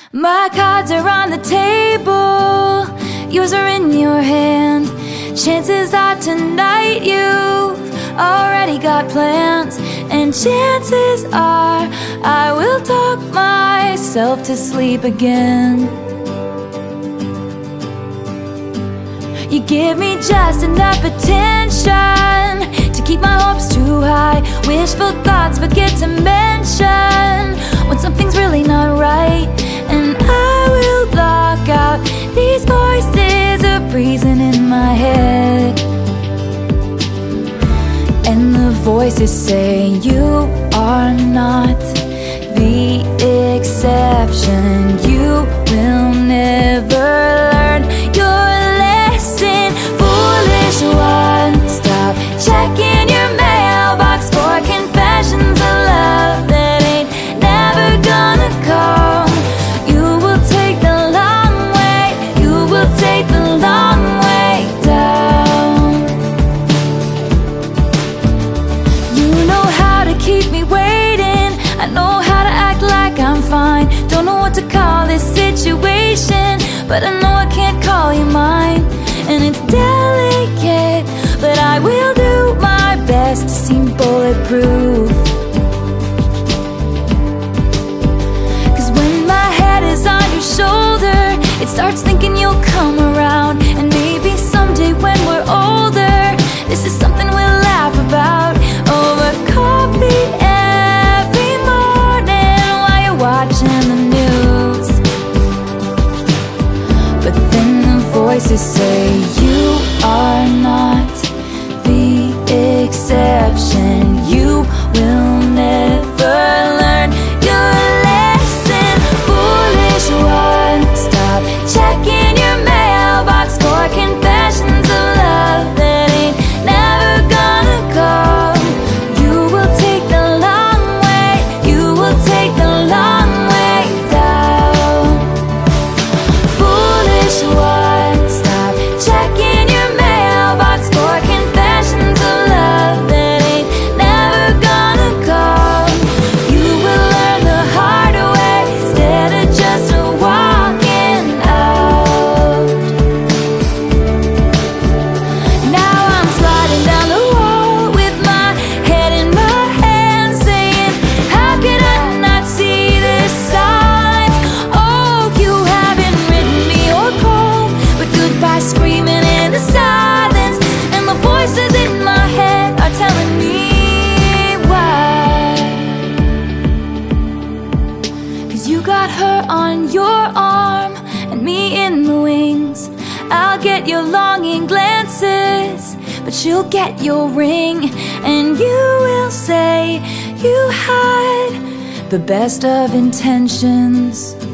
My cards are on the table, yours are in your hand. Chances are tonight you've already got plans, and chances are I will talk myself to sleep again. You give me just enough attention to keep my hopes too high. Wishful thoughts forget to mention when something's really not right. And I will block out these voices of reason in my head. And the voices say you are not the exception. You will never learn your lesson. Foolish one, stop checking your mailbox for confessions of love that ain't never gonna come. You will take the long way, you will take the long way down. You know how to keep me waiting, I know how to act like I'm fine. Don't know what to call this situation, but I know I can't call you mine. And it's delicate, but I will do my best to seem bulletproof. Cause when my head is on your shoulder, it starts thinking you'll come around. And maybe someday when we're older, this is something we'll laugh about over coffee every morning while you're watching the news. But then the voices say you are not the exception. You will never learn your lesson. Foolish one, stop checking your mailbox for confessions of love that ain't never gonna come. You will take the long way, you will take the long way down. Foolish one, stop checking your mailbox for confessions of love that ain't never gonna come. You will learn the hard way instead of just walking out. Now I'm sliding down the wall with my head in my hands, saying, how could I not see the signs? Oh, you haven't written me or called, but goodbye screaming in the silence. And the voices in my head are telling me why. Cause you got her on your arm and me in the wings. I'll get your longing glances, but she'll get your ring. And you will say you had the best of intentions.